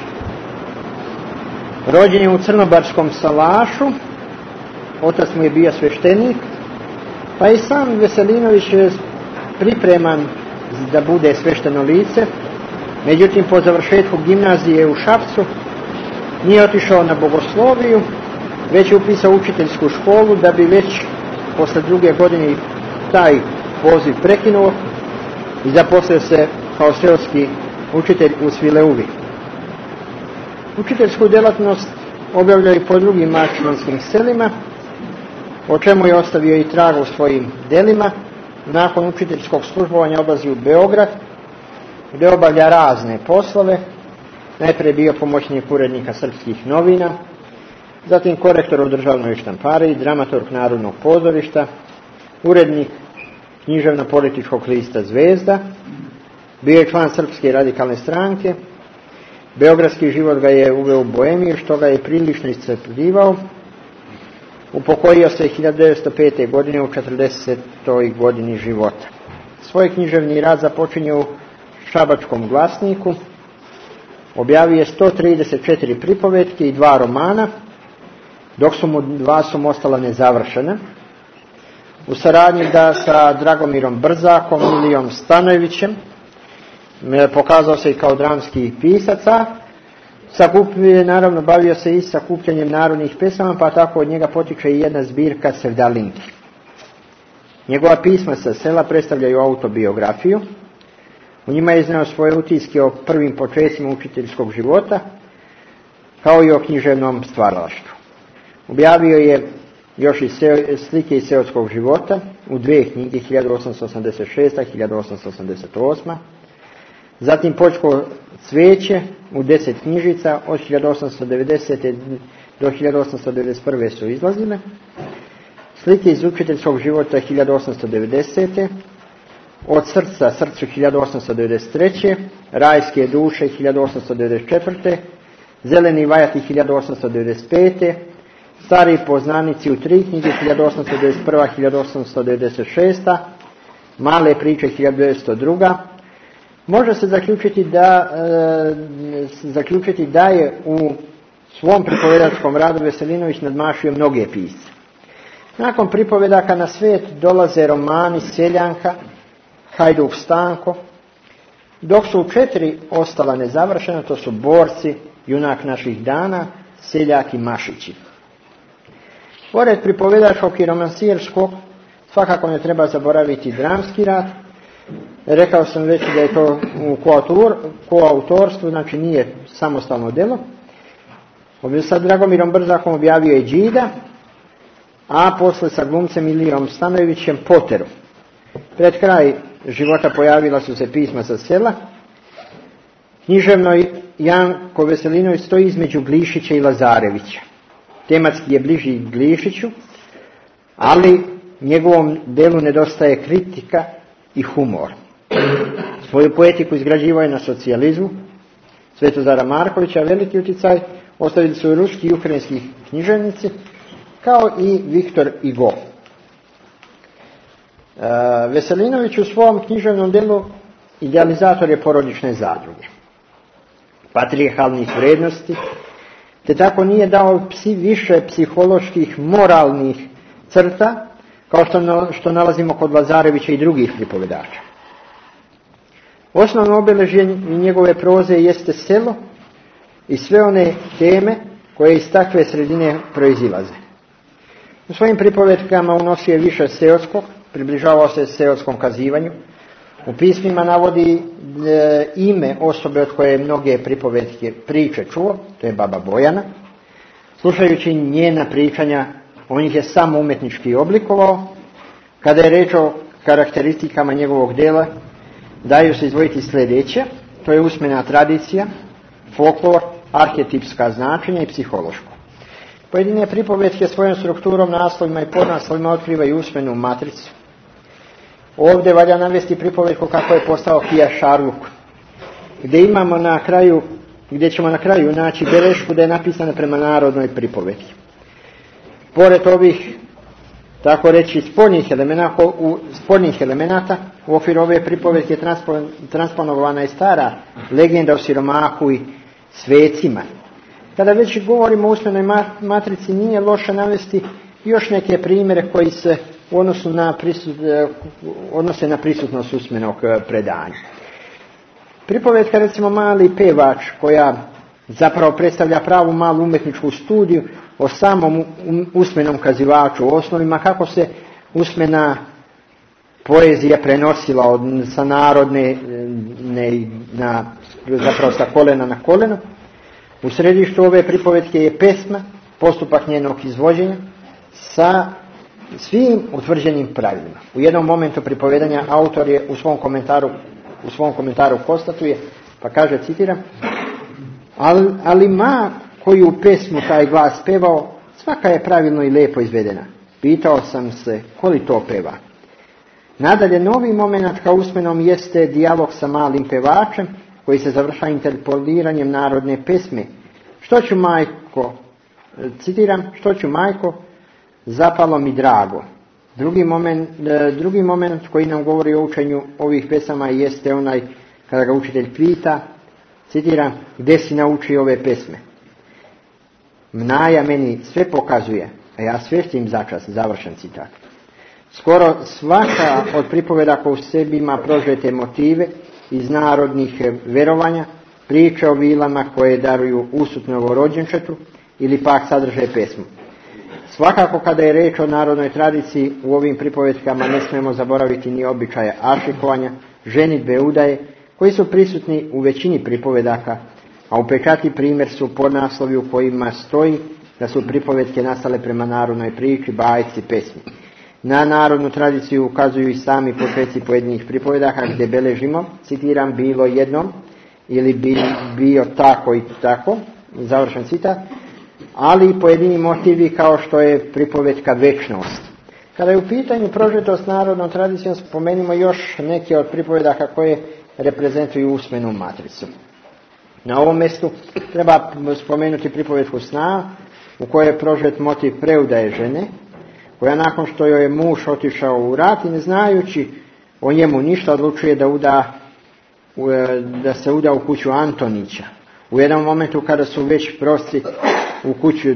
Rođen je u Crnobarskom Salašu, otac mu je bio sveštenik, pa i sam Veselinović je pripreman da bude svešteno lice. Međutim, po završetku gimnazije u Šapcu nije otišao na bogosloviju, već je upisao učiteljsku školu, da bi već posle druge godine taj poziv prekinuo i zaposlio se kao seoski učitelj u Svileuvi. Učiteljsku djelatnost obavljao i po drugim mačvanskim selima, o čemu je ostavio i traga u svojim delima. Nakon učiteljskog službovanja odlazi u Beograd, gdje obavlja razne poslove. Najprije bio pomoćnik urednika Srpskih novina, zatim korektor u državnoj štampariji, dramaturg Narodnog pozorišta, urednik književno-političkog lista Zvezda, bio je član Srpske radikalne stranke, beogradski život ga je uveo u Bohemiju, što ga je prilično iscrpljivao. Upokojio se 1905. godine u 40. godini života. Svoj književni rad započinje u Šabačkom glasniku, objavio je 134 pripovetke i 2 romana, dok su mu 2 ostala nezavršena. U saradnji sa Dragomirom Brzakom, Ilijom Stanojevićem, pokazao se i kao dramski pisac, naravno bavio se i sakupljanjem narodnih pesama, pa tako od njega potiče i jedna zbirka Sevdalinki. Njegova pisma sa sela predstavljaju autobiografiju. U njima je izneo svoje utiske o prvim počecima učiteljskog života, kao i o književnom stvaralaštvu. Objavio je još i slike iz seoskog života u 2 knjige, 1886. i 1888. Zatim Poljsko cvijeće u 10 knjižica od 1890. do 1891. su izlazile. Slike iz učiteljskog života 1890. Od srcu 1893. Rajske duše 1894. Zeleni vajati 1895. Stari poznanici u 3 knjige 1891. 1896. Male priče 1902. Može se zaključiti da je u svom pripovedačkom radu Veselinović nadmašio mnoge pisce. Nakon pripovedaka na svijet dolaze romani Seljanka, Hajduk Stanko, dok su 4 ostala nezavršena, to su Borci, Junak naših dana, Seljak i Mašići. Pored pripovedačkog i romansierskog, svakako ne treba zaboraviti dramski rad. Rekao sam već da je to u koautorstvu, znači nije samostalno djelo. Sa Dragomirom Brzakom objavio je Đida, a posle sa glumcem Ilijom Stanojevićem Poteru. Pred kraj života pojavila su se pisma sa sela. Književno Janko Veselinović stoji između Glišića i Lazarevića. Tematski je bliži Glišiću, ali njegovom delu nedostaje kritika i humor. Svoju poetiku izgrađivao je na socijalizmu Svetozara Markovića, veliki utjecaj ostavili su i ruski i ukrajinski književnici, kao i Viktor Hugo. Veselinović u svom književnom delu idealizator je porodične zadruge, patrijarhalnih vrijednosti, te tako nije dao više psiholoških, moralnih crta, kao što nalazimo kod Lazarevića i drugih pripovedača. Osnovno obilježje njegove proze jeste selo i sve one teme koje iz takve sredine proizilaze. U svojim pripovetkama unosio je više seoskog, približavao se seoskom kazivanju. U pismima navodi ime osobe od koje mnoge pripovetke priče čuo, to je baba Bojana. Slušajući njena pričanja, on ih je samo umetnički oblikovao. Kada je reč o karakteristikama njegovog dela, daju se izdvojiti sljedeće: to je usmena tradicija, folklor, arhetipska značenja i psihološko. Pojedine pripovetke svojom strukturom, naslovima i podnaslovima otkrivaju usmenu matricu. Ovdje valja navesti pripovetku kako je postao Kija Šarluk, gdje ćemo na kraju naći belešku da je napisana prema narodnoj pripovetki. Pored ovih, tako reći, spoljnih elemenata, u okviru ove pripovetke transponovana je stara legenda o siromahu i svecima. Kada već govorimo o usmenoj matrici, nije loše navesti još neke primjere koji se odnose na prisutnost usmenog predanja. Pripovetka, recimo, Mali pevač, koja zapravo predstavlja pravu malu umetničku studiju o samom usmenom kazivaču, u osnovima kako se usmena poezija prenosila sa narodne zapravo sa kolena na koleno. U središtu ove pripovetke je pesma, postupak njenog izvođenja sa svim utvrđenim pravilima. U jednom momentu pripovedanja autor je u svom komentaru konstatuje, pa kaže, citiram: ali ma koju pesmu taj glas pevao, svaka je pravilno i lijepo izvedena. Pitao sam se, ko li to peva? Nadalje, novi moment ka usmenom jeste dijalog sa malim pevačem koji se završava interpoliranjem narodne pesme. Što ću majko, citiram, što ću majko, zapalo mi drago. Drugi moment koji nam govori o učenju ovih pesama jeste onaj kada ga učitelj pita, citiram, gdje si naučio ove pesme? Mnaja meni sve pokazuje, a ja sve s tim začas, završen citat. Skoro svaka od pripovedaka u sebi ima prožete motive iz narodnih verovanja, priče o vilama koje daruju usud novorođenčetu ili pak sadrže pesmu. Svakako kada je reč o narodnoj tradiciji, u ovim pripovetkama ne smemo zaboraviti ni običaje ašikovanja, ženidbe, udaje, koji su prisutni u većini pripovedaka, a upečati primjer su podnaslovi u kojima stoji da su pripovetke nastale prema narodnoj priči, bajci, pesmi. Na narodnu tradiciju ukazuju i sami početci pojedinih pripovedaka gdje beležimo, citiram, bilo jednom ili bio tako i tako, završen citat, ali i pojedini motivi kao što je pripovetka večnost. Kada je u pitanju prožetost narodnom tradicijom, spomenimo još neke od pripovedaka koje reprezentuju usmenu matricu. Na ovom mjestu treba spomenuti pripovetku Sna, u kojoj je prožet motiv preudaje žene, koja nakon što joj je muž otišao u rat i ne znajući o njemu ništa odlučuje da se uda u kuću Antonića. U jednom momentu kada su već prostri u kuću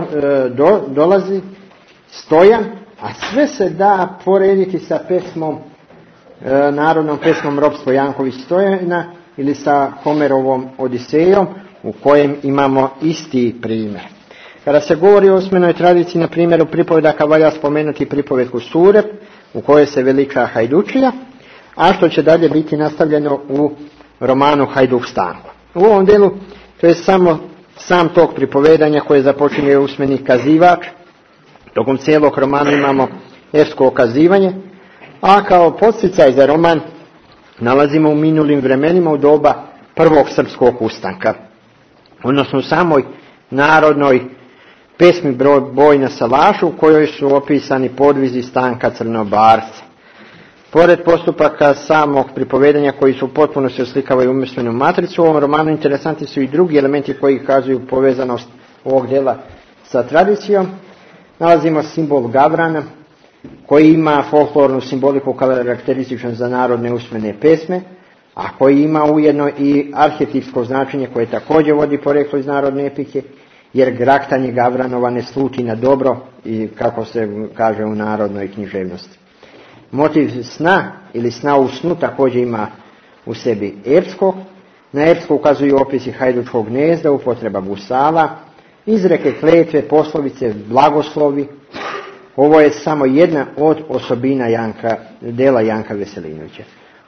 dolazi Stojan, a sve se da porediti sa pesmom, narodnom pesmom Ropstvo Janković Stojana ili sa Homerovom Odisejom u kojem imamo isti primjer. Kada se govori o usmenoj tradiciji, na primjeru pripovedaka valja spomenuti pripovetku Surep u kojoj se veliča hajdučija, a što će dalje biti nastavljeno u romanu Hajduk Stanko. U ovom delu to je samo sam tog pripovedanja koje započinje usmeni kazivač. Tokom cijelog romana imamo epsko okazivanje, a kao podsticaj za roman nalazimo u minulim vremenima u doba prvog srpskog ustanka, odnosno u samoj narodnoj pesmi Boj na Salašu u kojoj su opisani podvizi Stanka Crnobarca. Pored postupaka samog pripovedanja koji su potpuno se oslikavaju u usmenu matricu, u ovom romanu interesantni su i drugi elementi koji kazuju povezanost ovog dela sa tradicijom. Nalazimo simbol Gavrana koji ima folklornu simboliku karakterističnu za narodne usmene pesme, a koji ima ujedno i arhetipsko značenje koje također vodi poreklo iz narodne epike, jer graktanje Gavranova ne sluti na dobro i kako se kaže u narodnoj književnosti. Motiv sna ili sna u snu također ima u sebi epsko. Na epsko ukazuju opisi hajdučkog gnezda, upotreba gusala, izreke, kletve, poslovice, blagoslovi. Ovo je samo jedna od osobina dela Janka Veselinovića.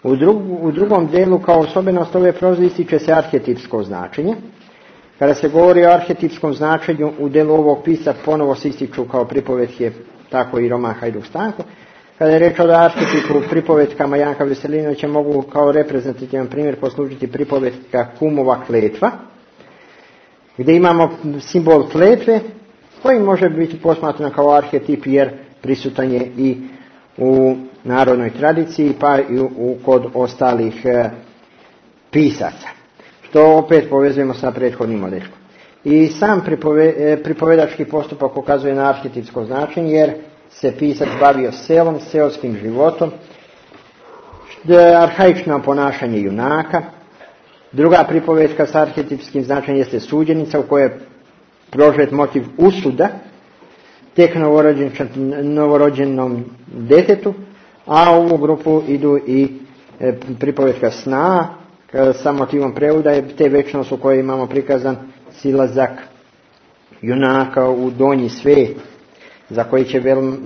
U drugom delu kao osobenost ove proze ističe se arhetipsko značenje. Kada se govori o arhetipskom značenju, u delu ovog pisa ponovo se ističu kao pripovetke, tako i roman Hajduk Stanko. Kada je reč o arhetipu pripovetkama Janka Veselinovića, mogu kao reprezentativan primjer poslužiti pripovetka Kumova kletva, gdje imamo simbol kletve koji može biti posmatran kao arhetip jer prisutan je i u narodnoj tradiciji pa i kod ostalih pisaca, što opet povezujemo sa prethodnim odečkom. I sam pripovedački postupak ukazuje na arhetipsko značenje jer se pisac bavio selom, seoskim životom, arhaično ponašanje junaka. Druga pripovetka s arhetipskim značenjem jeste Suđenica u kojoj je prožet motiv usuda tek novorođenom detetu, a u ovu grupu idu i pripovetka Sna sa motivom preudaje te večnost u kojoj imamo prikazan silazak junaka u donji svijet, za koji će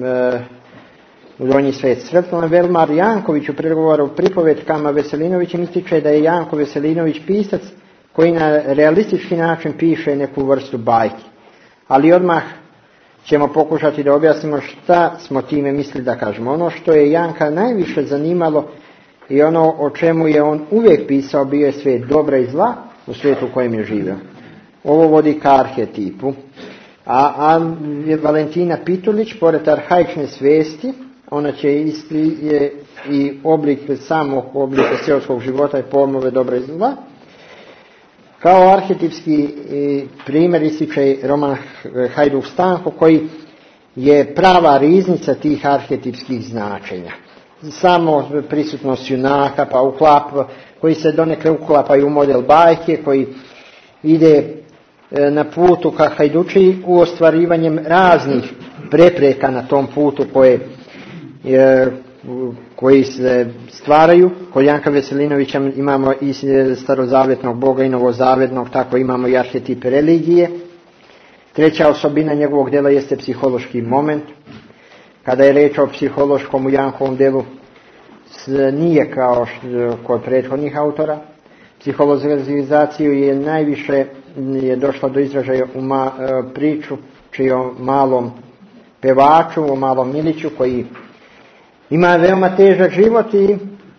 u donji svijet. Svetlana Velmar Janković u pregovoru pripovetkama Veselinovićem ističe da je Janko Veselinović pisac koji na realistički način piše neku vrstu bajki. Ali odmah ćemo pokušati da objasnimo šta smo time mislili da kažemo. Ono što je Janka najviše zanimalo i ono o čemu je on uvijek pisao bio je svijet dobra i zla u svijetu u kojem je živio. Ovo vodi ka arhetipu. A Valentina Pitulić, pored arhaične svijesti, ona će i oblik samog oblika seoskog života i pojmove dobra i zla. Kao arhetipski primjer ističe roman Hajduk Stanko, koji je prava riznica tih arhetipskih značenja. Samo prisutnost junaka, pa koji se donekle uklapaju u model bajke, koji ide na putu ka hajdučiji u ostvarivanjem raznih prepreka na tom putu koji se stvaraju. Kod Janka Veselinovića imamo i starozavjetnog Boga i novozavjetnog, tako imamo i arhetip religije. Treća osobina njegovog djela jeste psihološki moment. Kada je reč o psihološkom u Jankovom djelu, nije kao kod prethodnih autora. Psihologizaciju je najviše došlo do izražaja u priču o malom pevaču, o malom Miliću koji ima veoma težak život i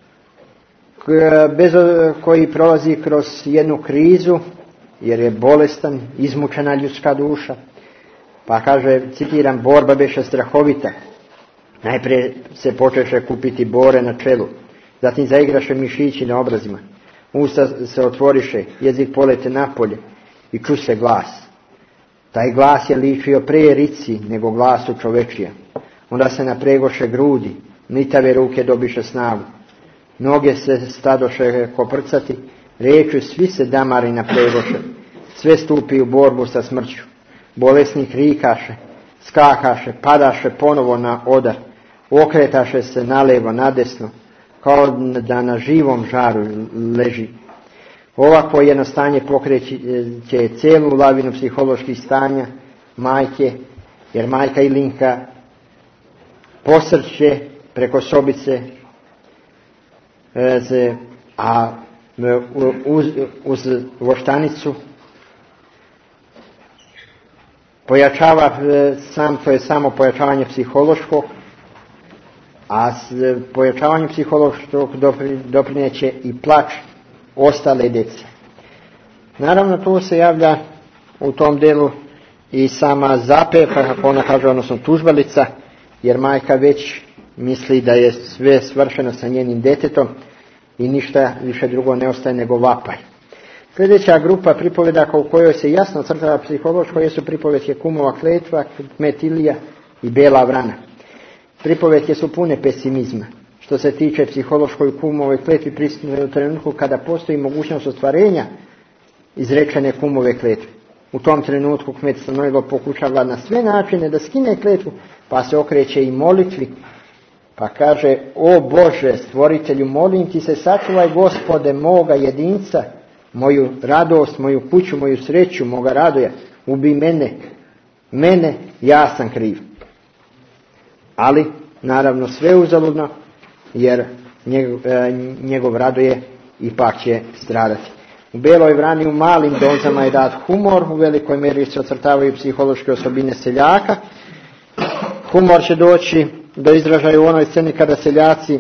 koji prolazi kroz jednu krizu jer je bolestan, izmučena ljudska duša. Pa kaže, citiram, borba beše strahovita. Najprije se počeše kupiti bore na čelu, zatim zaigraše mišići na obrazima, usta se otvoriše, jezik polete napolje i ču se glas. Taj glas je ličio pre rici nego glasu čovečija. Onda se napregoše grudi, nitave ruke dobiše snagu. Noge se stadoše koprcati, rečju svi se damari napregoše. Sve stupi u borbu sa smrću. Bolesnik rikaše, skakaše, padaše ponovo na odar. Okretaše se nalevo, nadesno, kao da na živom žaru leži. Ovako jedno stanje pokreće cijelu lavinu psiholoških stanja majke, jer majka Ilinka posrće preko sobice, a uz voštanicu pojačava to je samo pojačavanje psihološkog, a s pojačavanjem psihološkog doprineće i plač ostale djece. Naravno tu se javlja u tom delu i sama zapeva, kako ona kaže, odnosno tužbalica, jer majka već misli da je sve svršeno sa njenim djetetom i ništa više drugo ne ostaje nego vapaj. Sljedeća grupa pripovedaka u kojoj se jasno crtava psihološko jesu pripovetke Kumova kletva, Kmet Ilija i Bela vrana. Pripovetke su pune pesimizma. Što se tiče psihološkoj Kumovoj kletvi, prisutne u trenutku kada postoji mogućnost ostvarenja izrečene Kumove kletve. U tom trenutku Kmet Stanojlo pokušava na sve načine da skine kletvu, pa se okreće i molitvi, pa kaže: o Bože, stvoritelju, molim ti se, sačuvaj Gospode moga jedinca, moju radost, moju kuću, moju sreću, moga radoja, ubi mene, ja sam kriv. Ali, naravno, sve uzaludno, jer njegov radoje ipak će stradati. U Beloj vrani u malim dozama je dat humor, u velikoj mjeri se ocrtavaju psihološke osobine seljaka. Humor će doći do izražaja u onoj sceni kada seljaci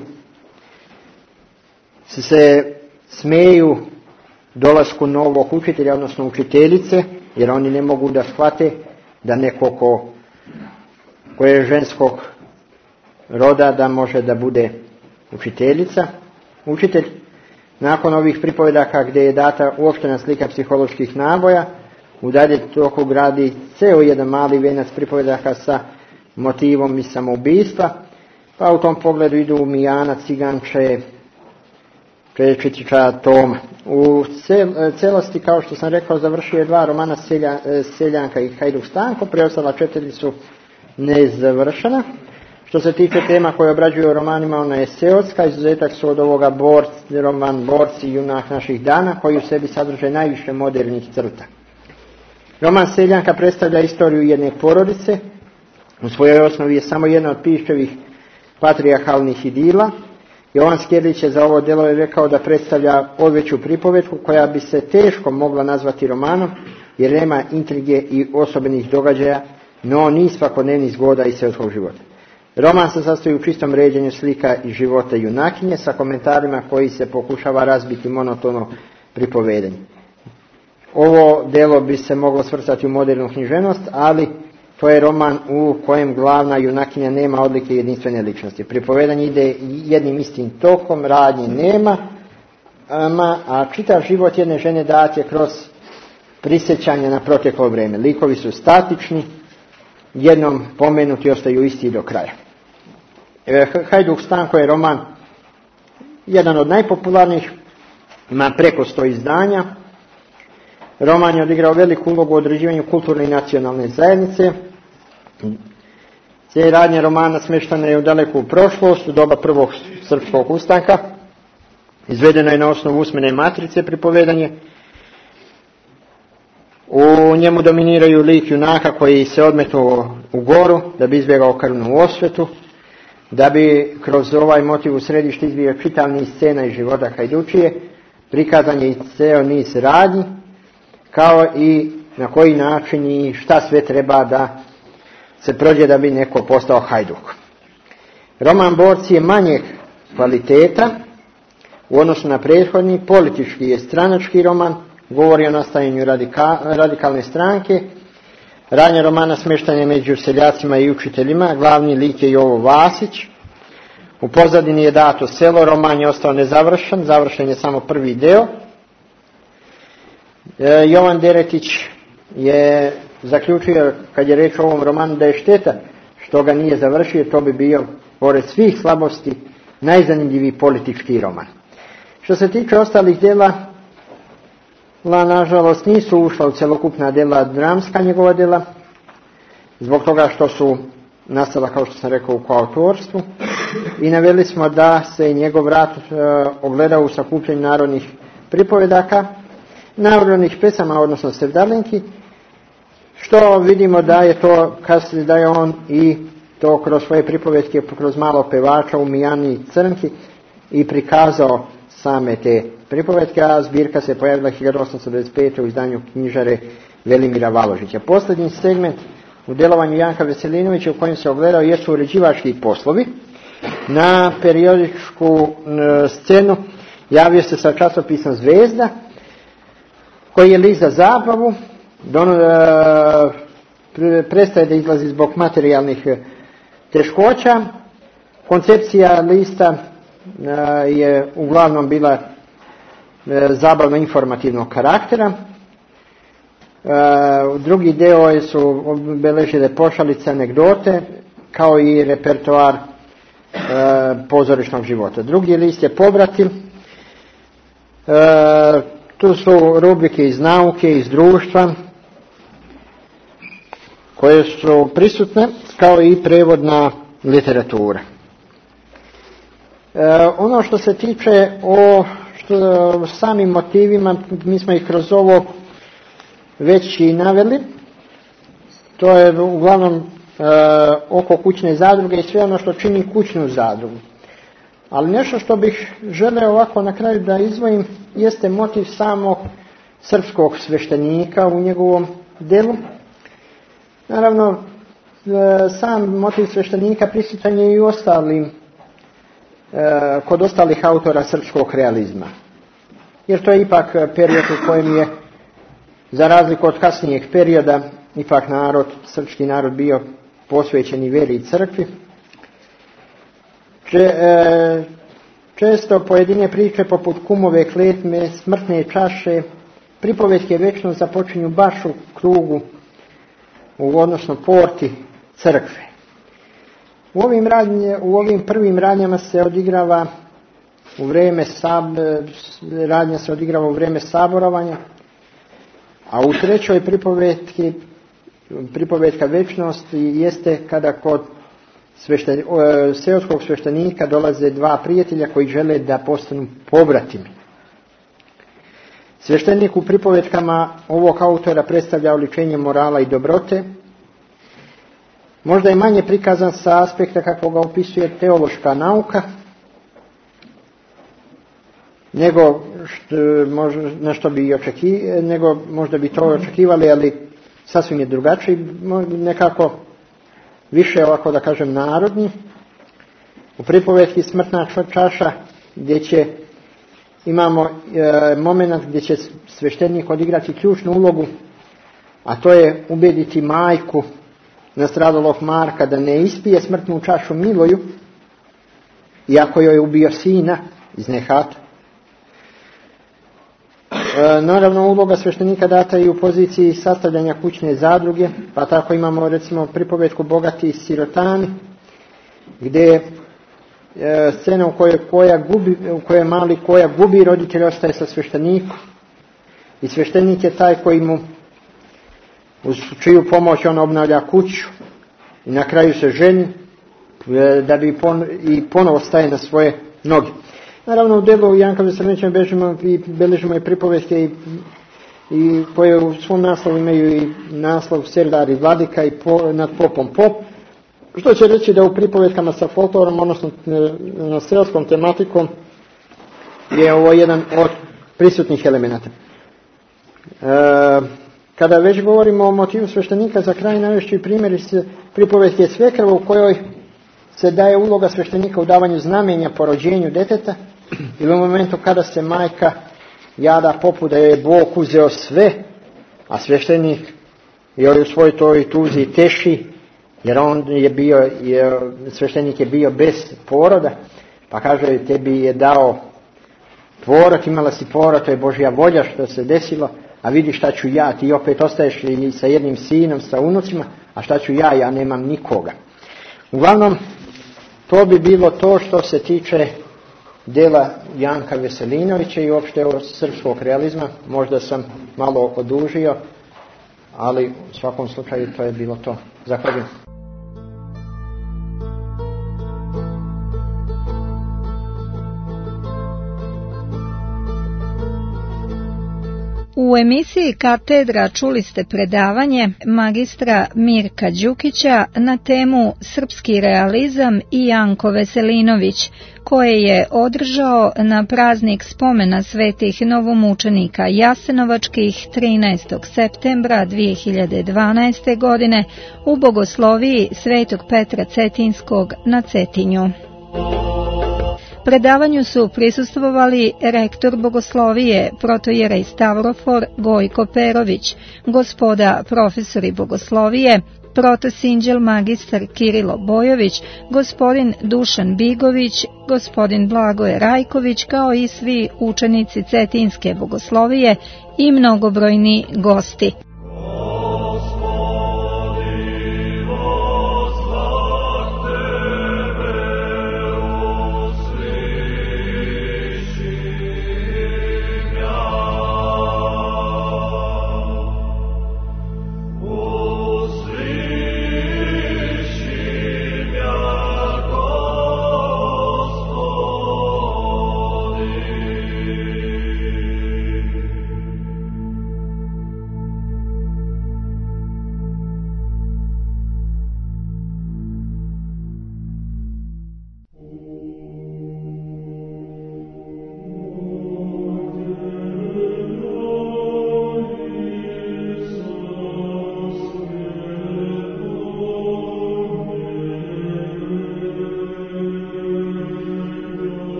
se smeju dolasku novog učitelja, odnosno učiteljice, jer oni ne mogu da shvate da neko ko je ženskog roda da može da bude učiteljica, učitelj. Nakon ovih pripovedaka gdje je data uopštena slika psiholoških naboja, u dalje toku gradi ceo jedan mali venac pripovedaka sa motivom i samoubistva, pa u tom pogledu idu Mijana, Ciganče, Čečića, Toma. U celosti, kao što sam rekao, završio je 2 romana Seljanka i Hajduk Stanko, preostala 4 su nezavršena. Što se tiče tema koje obrađuju u romanima, ona je seoska, izuzetak su od ovoga roman Borci, junak naših dana, koji u sebi sadrže najviše modernih crta. Roman Seljanka predstavlja istoriju jedne porodice, u svojoj osnovi je samo jedna od Piščevih patrijarhalnih idila. Jovan Skerlić je za ovo djelo je rekao da predstavlja odveću pripovetku koja bi se teško mogla nazvati romanom, jer nema intrige i osobenih događaja, no niz svakodnevnih zgoda i seoskog života. Roman se sastoji u čistom ređenju slika i života junakinje sa komentarima koji se pokušava razbiti monotono pripovedanje. Ovo djelo bi se moglo svrstati u modernu književnost, ali to je roman u kojem glavna junakinja nema odlike jedinstvene ličnosti. Pripovedanje ide jednim istim tokom, radnje nema, a čitav život jedne žene dat je kroz prisjećanje na proteklo vrijeme. Likovi su statični, jednom pomenuti ostaju isti do kraja. Hajduk Stanko je roman jedan od najpopularnijih, ima preko 100 izdanja. Roman je odigrao veliku ulogu u određivanju kulturne i nacionalne zajednice. Sve radnje romana smještane je u daleku prošlost, u doba prvog srpskog ustanka. Izvedeno je na osnovu usmene matrice pripovedanje. U njemu dominiraju lik junaka koji se odmetnuo u goru da bi izbjegao krvnu osvetu, da bi kroz ovaj motiv u središtu izbio čitav niz scena iz života hajdučije, prikazan je i ceo niz radnji, kao i na koji način i šta sve treba da se prođe da bi neko postao hajduk. Roman Borci je manjeg kvaliteta u odnosu na prethodni, politički je stranački roman, govori o nastajanju radikalne stranke. Radnja romana smještan je među seljacima i učiteljima, glavni lik je Jovo Vasić. U pozadini je dato selo, roman je ostao nezavršen, završen je samo prvi deo. Jovan Deretić je zaključio, kad je reč o ovom romanu, da je šteta što ga nije završio, to bi bio, pored svih slabosti, najzanimljiviji politički roman. Što se tiče ostalih djela, nažalost nisu ušla u celokupna djela dramska njegova djela, zbog toga što su nastala, kao što sam rekao, u koautorstvu, i naveli smo da se njegov rad ogleda u sakupljenju narodnih pripovedaka, narodnih pesama, odnosno sevdalinki, što vidimo da je to, kasnije da je on i to kroz svoje pripovetke, kroz malo pevača u Mijani i Crnki i prikazao same te pripovetke, a zbirka se pojavila 1895. u izdanju knjižare Velimira Valožića. Posljednji segment u djelovanju Janka Veselinovića u kojem se ogledao jesu uređivački poslovi. Na periodičku scenu javio se sa časopisom Zvezda, koji je list za zabavu, prestaje da izlazi zbog materijalnih teškoća. Koncepcija lista je uglavnom bila zabavno informativnog karaktera. Drugi deo su obeležile pošalice, anegdote, kao i repertoar pozorišnog života. Drugi list je Pobratim. Tu su rubrike iz nauke, iz društva, koje su prisutne, kao i prevodna literatura. Ono što se tiče o samim motivima, mi smo ih kroz ovo već i naveli. To je uglavnom oko kućne zadruge i sve ono što čini kućnu zadrugu. Ali nešto što bih želeo ovako na kraju da izdvojim jeste motiv samog srpskog sveštenika u njegovom delu. Naravno, sam motiv sveštenika prisutan je i u kod ostalih autora srpskog realizma. Jer to je ipak period u kojem je, za razliku od kasnijeg perioda, ipak srpski narod bio posvećen i vjeri i crkvi. Često pojedine priče poput Kumove kletme, Smrtne čaše, pripovetke večno započinju baš u krugu, odnosno porti crkve. U ovim prvim radnjama se odigrava u vrijeme saborovanja, a u trećoj pripovetka večnosti jeste kada kod seoskog sveštenika dolaze dva prijatelja koji žele da postanu pobratimi. Sveštenik u pripovetkama ovog autora predstavlja oličenje morala i dobrote. Možda je manje prikazan sa aspekta kako ga opisuje teološka nauka, nego možda bi to očekivali, ali sasvim je drugačiji, nekako više ovako da kažem narodni. U pripovetki Smrtna čaša imamo moment gdje će sveštenik odigrati ključnu ulogu, a to je ubediti majku nastradalog Marka da ne ispije smrtnu čašu Miloju, iako joj je ubio sina iz nehata. Naravno, uloga sveštenika data i u poziciji sastavljanja kućne zadruge, pa tako imamo recimo pripovetku Bogati i sirotani, gdje scena u kojoj mali Koja gubi, roditelj ostaje sa sveštenikom i sveštenik je taj koji mu, uz čiju pomoć on obnavlja kuću i na kraju se ženi da bi i ponovo staje na svoje noge. Naravno, u delu Janka Veselinovića beležimo i pripovetke i koje u svom naslovu imaju i naslov Serdar i Vladika i nad popom pop, što će reći da u pripovetkama sa folklorom, odnosno na selskom tematikom, je ovo jedan od prisutnih elemenata. Kada već govorimo o motivu sveštenika, za kraj navešću i primjer iz pripovetke Svekrva, u kojoj se daje uloga sveštenika u davanju znamenja po rođenju deteta, ili u momentu kada se majka jada popu da je Bog uzeo sve, a sveštenik joj u svojoj toj tuzi teši, jer sveštenik je bio bez poroda, pa kaže, tebi je dao porod, imala si porod, to je Božja volja što se desilo, a vidi šta ću ja, ti opet ostaješ i sa jednim sinom, sa unucima, a šta ću ja nemam nikoga. Uglavnom, to bi bilo to što se tiče dela Janka Veselinovića i uopšte srpskog realizma. Možda sam malo odužio, ali u svakom slučaju to je bilo to. Zahvaljujem. U emisiji Katedra čuli ste predavanje magistra Mirka Đukića na temu Srpski realizam i Janko Veselinović, koje je održao na praznik spomena svetih novomučenika Jasenovačkih 13. septembra 2012. godine u Bogosloviji Svetog Petra Cetinskog na Cetinju. Predavanju su prisustvovali rektor Bogoslovije, protojerej Stavrofor Gojko Perović, gospoda profesori Bogoslovije, protosinđel magistar Kirilo Bojović, gospodin Dušan Bigović, gospodin Blagoje Rajković, kao i svi učenici Cetinske Bogoslovije i mnogobrojni gosti.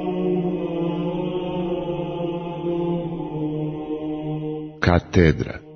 Katedra.